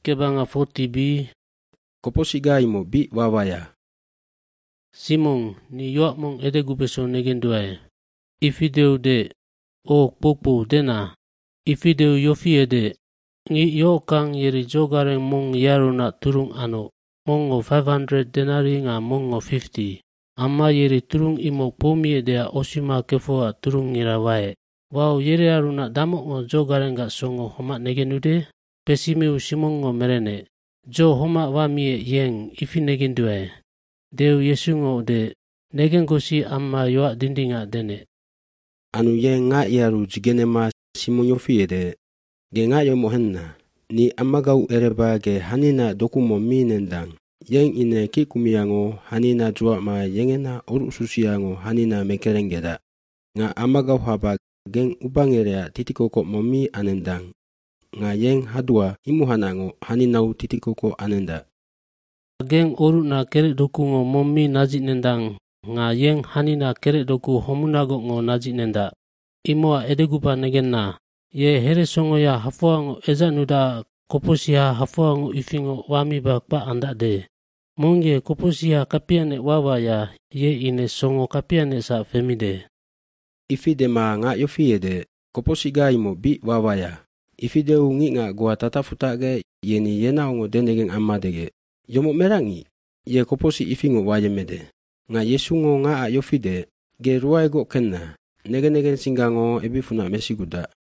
kebanga 40b. Koposiga imo bi wawaya. Simon ni yoak mong edegu beso negenduae. Ifideu de o popo dena. Ifideu yofi ede. Ngi yo kang yeri jogareng mong yaruna turung ano. Mongo 500 denari nga mongo 50. Amma yeri turung imo pomi edea osima kefoa turung ngirawae. Wow yeri aruna damok ngo jogarenga songo homa negenude. Pesimiu simongo merene. Jo homa wamie yeng ifi negenduae. Deu yesungo de negengosi amma yoak dindinga dene. Anu ye nga yaru jigenema simonyo fiede. Ge nga yo mohenna. Ni amagau ereba ge hanina dokumo minendang. Yeng ine kikumiango hanina jua ma yengena oru susiango hanina mekerengeda. Nga amagau haba geng ubangerea titikoko momi anendang. Nga yeng hadua imuhanango haninau titikoko anenda. Geng oru na kerek doku ngo momi najik nendang. Nga yeng hanina kerek doku homunago ngo najik nenda. Imoa edegupa negenna. Ye here songo ya hafuango ezanuda koposiha hafuango ifingo wamiba kpa anda de. Mongye koposiha kapiane wawa ya ye ine songo kapiane sa femide. Ifide ma nga yofiede koposiga imo bi wawaya. Ifide ungi nga gua tatafutage yeni yena ongo denegeng amadege. Yomo merangi ye koposi ifingo wayemede. Nga yesungo nga yofide ge ruwaego kenna. Negen singango ebifuna mesiguda.